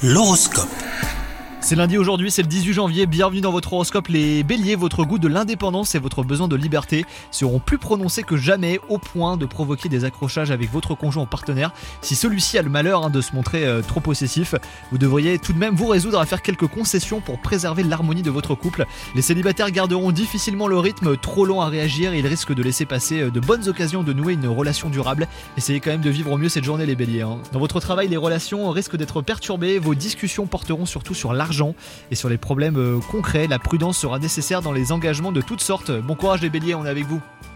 L'horoscope. C'est lundi aujourd'hui, c'est le 18 janvier, bienvenue dans votre horoscope. Les béliers, votre goût de l'indépendance et votre besoin de liberté seront plus prononcés que jamais, au point de provoquer des accrochages avec votre conjoint ou partenaire. Si celui-ci a le malheur de se montrer trop possessif, vous devriez tout de même vous résoudre à faire quelques concessions pour préserver l'harmonie de votre couple. Les célibataires garderont difficilement le rythme, trop lent à réagir, et ils risquent de laisser passer de bonnes occasions de nouer une relation durable. Essayez quand même de vivre au mieux cette journée les béliers. Dans votre travail, les relations risquent d'être perturbées, vos discussions porteront surtout sur l'argent et sur les problèmes concrets. La prudence sera nécessaire dans les engagements de toutes sortes. Bon courage les béliers, on est avec vous.